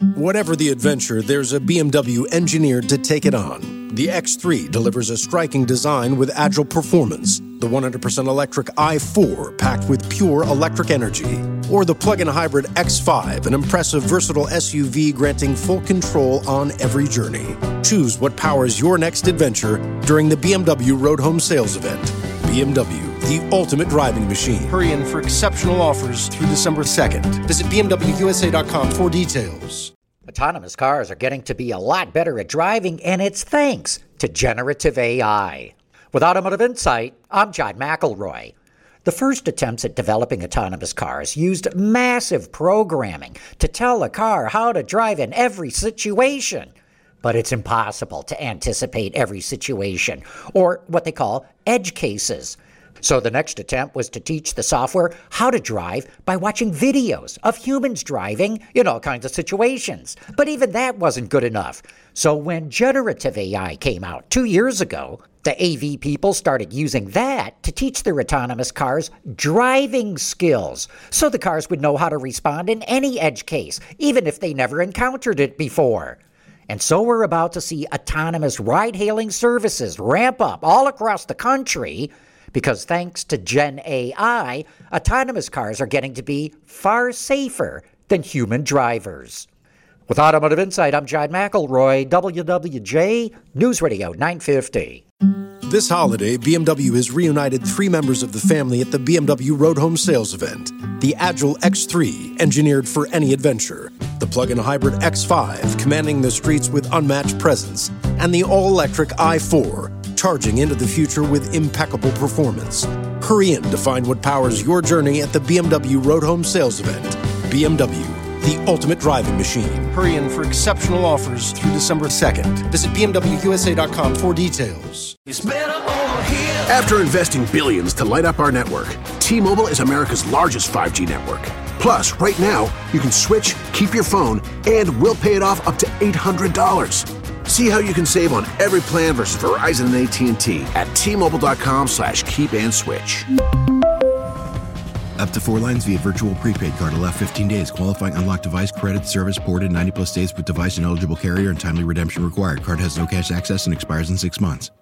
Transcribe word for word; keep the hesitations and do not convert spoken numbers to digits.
Whatever the adventure, there's a B M W engineered to take it on. The X three delivers a striking design with agile performance. The one hundred percent electric i four, packed with pure electric energy. Or the plug-in hybrid X five, an impressive, versatile S U V granting full control on every journey. Choose what powers your next adventure during the B M W Road Home Sales Event. B M W, the ultimate driving machine. Hurry in for exceptional offers through December second. Visit B M W U S A dot com for details. Autonomous cars are getting to be a lot better at driving, and it's thanks to generative A I. With Automotive Insight, I'm John McElroy. The first attempts at developing autonomous cars used massive programming to tell a car how to drive in every situation. But it's impossible to anticipate every situation, or what they call edge cases. So the next attempt was to teach the software how to drive by watching videos of humans driving in all kinds of situations. But even that wasn't good enough. So when generative A I came out two years ago, the A V people started using that to teach their autonomous cars driving skills, so the cars would know how to respond in any edge case, even if they never encountered it before. And so we're about to see autonomous ride-hailing services ramp up all across the country because thanks to Gen A I, autonomous cars are getting to be far safer than human drivers. With Automotive Insight, I'm John McElroy, W W J News Radio nine fifty. This holiday, B M W has reunited three members of the family at the B M W Road Home Sales Event. The Agile X three, engineered for any adventure. The plug-in hybrid X five, commanding the streets with unmatched presence. And the all-electric i four, charging into the future with impeccable performance. Hurry in to find what powers your journey at the B M W Road Home Sales Event. B M W, the ultimate driving machine. Hurry in for exceptional offers through December second. Visit B M W U S A dot com for details. After investing billions to light up our network, T-Mobile is America's largest five G network. Plus, right now, you can switch, keep your phone, and we'll pay it off up to eight hundred dollars. See how you can save on every plan versus Verizon and A T and T at T-Mobile.com slash keep and switch. Up to four lines via virtual prepaid card. Allow fifteen days. Qualifying unlocked device credit service ported ninety plus days with device and eligible carrier and timely redemption required. Card has no cash access and expires in six months.